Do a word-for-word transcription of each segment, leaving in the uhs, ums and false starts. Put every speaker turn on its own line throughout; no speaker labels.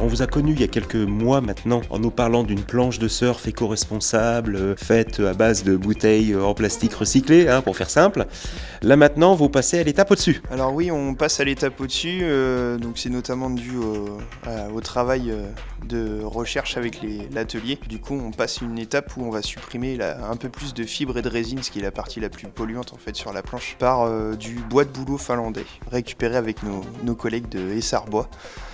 on vous a connu il y a quelques mois maintenant en nous parlant d'une planche de surf éco-responsable euh, faite à base de bouteilles euh, en plastique recyclé, hein, pour faire simple. Là maintenant, vous passez à l'étape au-dessus.
Alors oui, on passe à l'étape au-dessus, euh, donc c'est notamment dû au, à- au travail euh, de recherche avec les- l'atelier. Du coup, on passe une étape où on va supprimer la- un peu plus de fibres et de résine, ce qui est la partie la plus polluante en fait sur la planche, par euh, du bois de bouleau finlandais, récupéré avec nos, nos collègues de Essar Bois.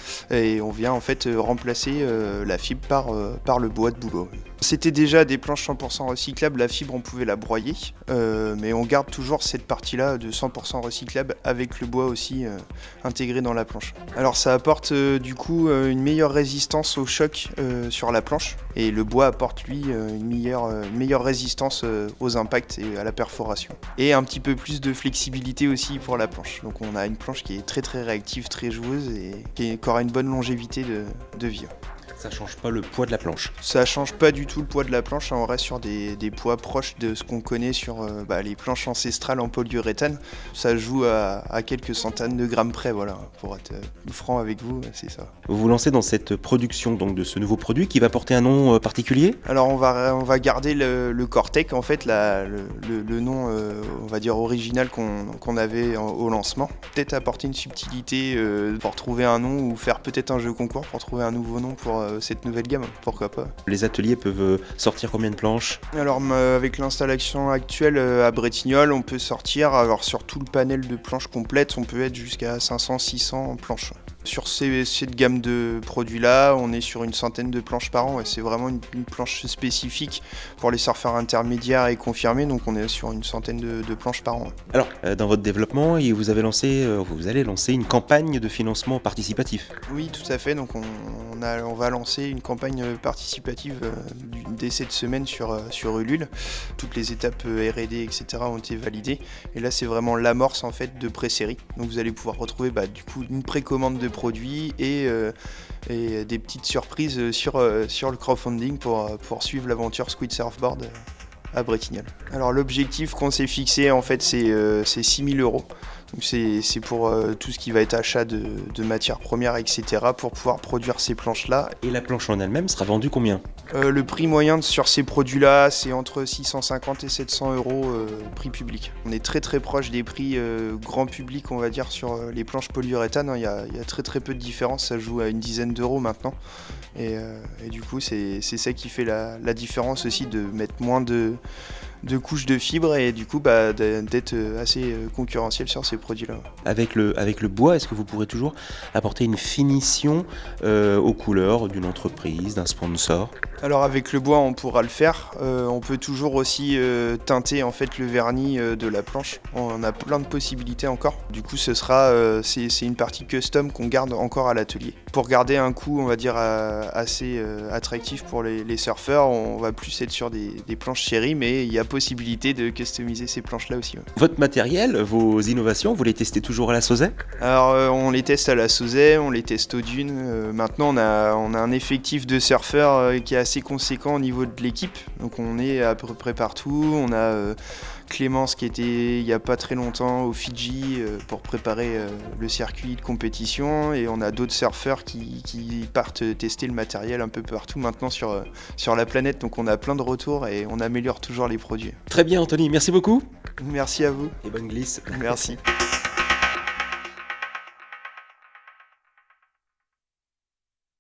Et on vient en fait euh, remplacer euh, la fibre par, euh, par le bois de bouleau. C'était déjà des planches cent pour cent recyclables, la fibre on pouvait la broyer, euh, mais on garde toujours cette partie-là de cent pour cent recyclable avec le bois aussi euh, intégré dans la planche. Alors ça apporte euh, du coup euh, une meilleure résistance au choc euh, sur la planche, et le bois apporte lui euh, une, meilleure, euh, une meilleure résistance euh, aux impacts et à la perforation. Et un petit peu plus de flexibilité aussi pour la planche. Donc on a une planche qui est très très réactive, très joueuse et qui, est, qui aura une bonne longévité de, de vie.
Ça change pas le poids de la planche.
Ça change pas du tout le poids de la planche, hein, on reste sur des, des poids proches de ce qu'on connaît sur euh, bah, les planches ancestrales en polyuréthane. Ça joue à, à quelques centaines de grammes près, voilà, pour être euh, franc avec vous, c'est ça.
Vous vous lancez dans cette production donc, de ce nouveau produit qui va porter un nom euh, particulier.
Alors on va, on va garder le, le Cortec, en fait, la, le, le, le nom, euh, on va dire, original qu'on qu'on avait en- au lancement. Peut-être apporter une subtilité euh, pour trouver un nom, ou faire peut-être un jeu concours pour trouver un nouveau nom pour euh, cette nouvelle gamme, pourquoi pas.
Les ateliers peuvent euh, sortir combien de planches?
Alors m- avec l'installation actuelle euh, à Bretignolles, on peut sortir, alors sur tout le panel de planches complètes, on peut être jusqu'à cinq cents six cents planches. Sur ces- cette gamme de produits-là, on est sur une centaine de planches par an, et c'est vraiment une, une planche spécifique pour les surfeurs intermédiaires et confirmés, donc on est sur une centaine de, de planches par an.
Alors, euh, dans votre développement, et vous avez lancé, euh, vous allez lancer une campagne de financement participatif.
Oui, tout à fait. Donc on, on a, on va lancer une campagne participative euh, du- dès cette semaine sur, euh, sur Ulule. Toutes les étapes euh, R et D, et cetera ont été validées. Et là, c'est vraiment l'amorce en fait de pré-série. Donc vous allez pouvoir retrouver bah, du coup une précommande de produits et, euh, et des petites surprises sur, euh, sur le crowdfunding pour, euh, pour suivre l'aventure Squid Surfboard euh, à Bretignolles. Alors l'objectif qu'on s'est fixé en fait c'est euh, c'est six mille euros. Donc c'est c'est pour euh, tout ce qui va être achat de, de matières premières, et cetera pour pouvoir produire ces planches-là.
Et la planche en elle-même sera vendue combien?
Euh, le prix moyen sur ces produits-là, c'est entre six cent cinquante et sept cents euros euh, prix public. On est très très proche des prix euh, grand public, on va dire, sur euh, les planches polyuréthane. hein. Il y a, il y a très très peu de différence, ça joue à une dizaine d'euros maintenant. Et, euh, et du coup, c'est c'est ça qui fait la, la différence aussi, de mettre moins de, de couches de fibres et du coup bah, de- d'être euh, assez euh, concurrentiel sur ces produits-là.
Avec le, avec le bois, est-ce que vous pourrez toujours apporter une finition euh, aux couleurs d'une entreprise, d'un sponsor?
Alors avec le bois on pourra le faire, Euh, on peut toujours aussi euh, teinter en fait le vernis euh, de la planche, on a plein de possibilités encore. Du coup ce sera, euh, c'est c'est une partie custom qu'on garde encore à l'atelier. Pour garder un coût on va dire euh, assez euh, attractif pour les, les surfeurs, on va plus être sur des, des planches chéries, mais il y a possibilité de customiser ces planches là aussi. ouais.
Votre matériel, vos innovations, vous les testez toujours à la Sauzet?
Alors euh, on les teste à la Sauzet, on les teste aux dunes. Euh, maintenant on a, on a un effectif de surfeurs euh, qui est assez conséquent au niveau de l'équipe. Donc on est à peu près partout. On a euh, Clémence qui était il n'y a pas très longtemps au Fidji euh, pour préparer euh, le circuit de compétition. Et on a d'autres surfeurs qui, qui partent tester le matériel un peu partout maintenant sur, euh, sur la planète. Donc on a plein de retours et on améliore toujours les produits.
Très bien Anthony, merci beaucoup.
Merci à vous.
Et bonne glisse.
Merci.